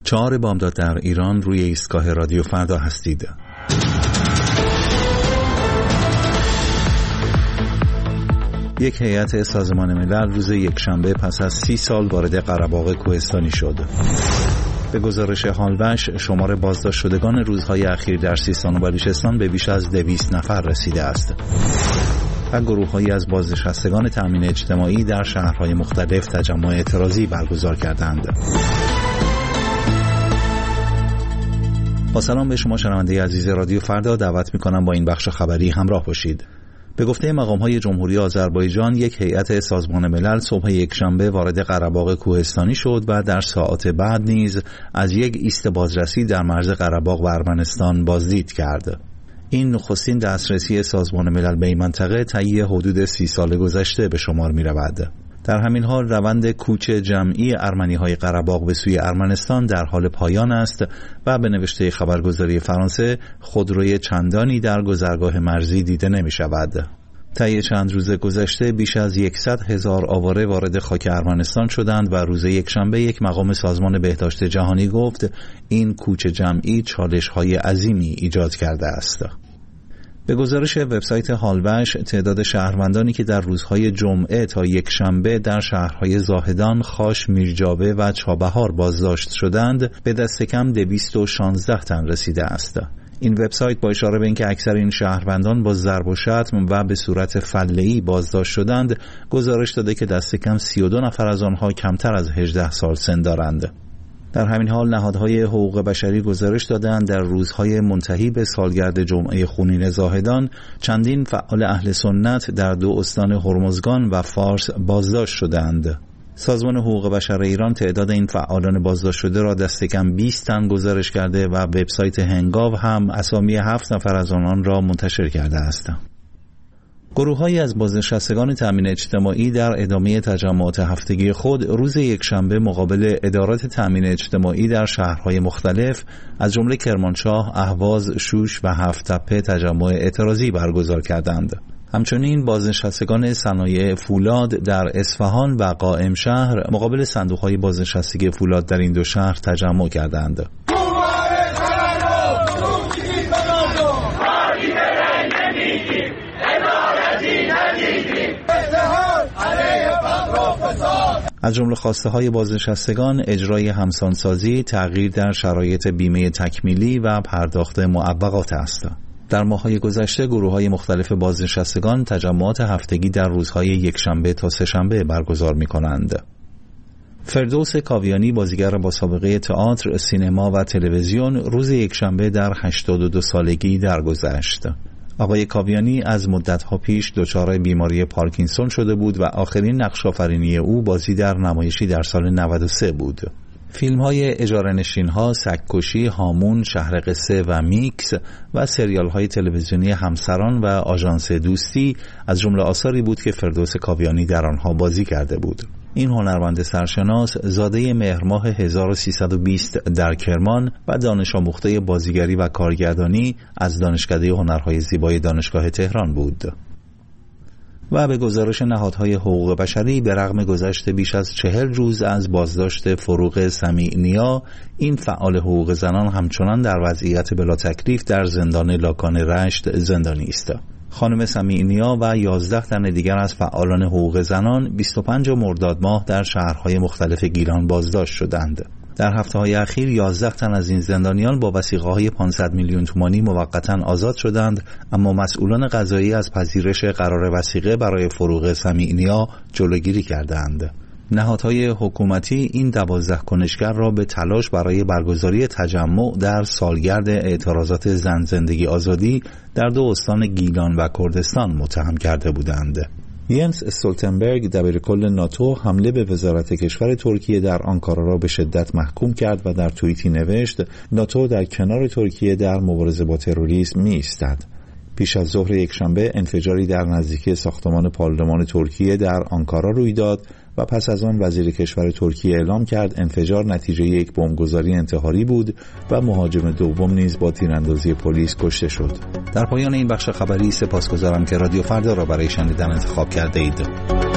4 بامداد در ایران روی ایستگاه رادیو فردا هستید. یک هیئت سازمان ملل روز یکشنبه پس از 30 سال وارد قره‌باغ کوهستانی شد. به گزارش هالوش شمار بازداشت شدگان روزهای اخیر در سیستان و بلوچستان به بیش از 200 نفر رسیده است. و گروه‌هایی از بازنشستگان تامین اجتماعی در شهرهای مختلف تجمع اعتراضی برگزار کردند. با سلام به شما شنونده عزیز رادیو فردا، دعوت می‌کنم با این بخش خبری همراه باشید. به گفته مقام‌های جمهوری آذربایجان، یک هیئت سازمان ملل صبح یکشنبه وارد قره‌باغ کوهستانی شد و در ساعات بعد نیز از یک ایست بازرسی در مرز قره‌باغ و ارمنستان بازدید کرد. این نخستین دسترسی سازمان ملل به این منطقه طی حدود 30 سال گذشته به شمار می‌رود. در همین حال روند کوچ جمعی ارمنی‌های قره‌باغ به سوی ارمنستان در حال پایان است و به نوشته خبرگزاری فرانسه خودروی چندانی در گذرگاه مرزی دیده نمی‌شود. طی چند روز گذشته بیش از 100,000 آواره وارد خاک ارمنستان شدند و روز یکشنبه یک مقام سازمان بهداشت جهانی گفت این کوچ جمعی چالش‌های عظیمی ایجاد کرده است. به گزارش وبسایت هالوش، تعداد شهروندانی که در روزهای جمعه تا یکشنبه در شهرهای زاهدان، خاش، میرجاوه و چابهار بازداشت شدند به دست کم 216 تن رسیده است. این وبسایت با اشاره به اینکه اکثر این شهروندان با ضرب و شتم و به صورت فله‌ای بازداشت شدند، گزارش داده که دست کم 32 نفر از آنها کمتر از 18 سال سن دارند. در همین حال نهادهای حقوق بشری گزارش دادند در روزهای منتهی به سالگرد جمعه خونین زاهدان چندین فعال اهل سنت در 2 استان هرمزگان و فارس بازداشت شدند. سازمان حقوق بشر ایران تعداد این فعالان بازداشت شده را دست کم 20 تن گزارش کرده و وبسایت هنگاو هم اسامی 7 نفر از آنان را منتشر کرده است. گروه‌هایی از بازنشستگان تامین اجتماعی در ادامه تجمعات هفتگی خود روز یکشنبه مقابل ادارات تامین اجتماعی در شهرهای مختلف از جمله کرمانشاه، اهواز، شوش و هفت‌تپه تجمع اعتراضی برگزار کردند. همچنین بازنشستگان صنایع فولاد در اصفهان و قائم شهر مقابل صندوق‌های بازنشستگی فولاد در این 2 شهر تجمع کردند. از جمله خواسته‌های بازنشستگان اجرای همسانسازی، تغییر در شرایط بیمه تکمیلی و پرداخت معوقات است. در ماه‌های گذشته گروه‌های مختلف بازنشستگان تجمعات هفتگی در روزهای یکشنبه تا سه‌شنبه برگزار می‌کنند. فردوس کاویانی، بازیگر با سابقه تئاتر، سینما و تلویزیون، روز یکشنبه در 82 سالگی درگذشت. آقای کاویانی از مدت‌ها پیش دچار بیماری پارکینسون شده بود و آخرین نقش آفرینی او بازی در نمایشی در سال 93 بود. فیلم‌های اجاره‌نشین‌ها، سگ‌کشی، هامون، شهر قصه و میکس و سریال‌های تلویزیونی همسران و آژانس دوستی از جمله آثاری بود که فردوس کاویانی در آنها بازی کرده بود. این هنرمند سرشناس زاده مهر ماه 1320 در کرمان و دانش آموخته بازیگری و کارگردانی از دانشکده هنرهای زیبای دانشگاه تهران بود. و به گزارش نهادهای حقوق بشری به رغم گذشت بیش از 40 روز از بازداشت فروغ سمیع نیا، این فعال حقوق زنان همچنان در وضعیت بلا تکلیف در زندان لاکان رشت زندانی است. خانم سمیع نیا و 11 تن دیگر از فعالان حقوق زنان 25 مرداد ماه در شهرهای مختلف گیلان بازداشت شدند. در هفته‌های اخیر 11 تن از این زندانیان با وثیقه‌های 500 میلیون تومانی موقتاً آزاد شدند، اما مسئولان قضایی از پذیرش قرار وثیقه برای فروغ سمیع نیا جلوگیری کردند. نهادهای حکومتی این 12 کنشگر را به تلاش برای برگزاری تجمع در سالگرد اعتراضات زن زندگی آزادی در 2 استان گیلان و کردستان متهم کرده بودند. ینس استولتنبرگ، دبیرکل ناتو، حمله به وزارت کشور ترکیه در آنکارا را به شدت محکوم کرد و در توییتی نوشت ناتو در کنار ترکیه در مبارزه با تروریسم می‌ایستد. پیش از ظهر یکشنبه انفجاری در نزدیکی ساختمان پارلمان ترکیه در آنکارا روی داد و پس از آن وزیر کشور ترکیه اعلام کرد انفجار نتیجه یک بمبگذاری انتحاری بود و مهاجم دوم نیز با تیراندازی پلیس کشته شد. در پایان این بخش خبری سپاسگزارم که رادیو فردا را برای شنیدن انتخاب کرده اید.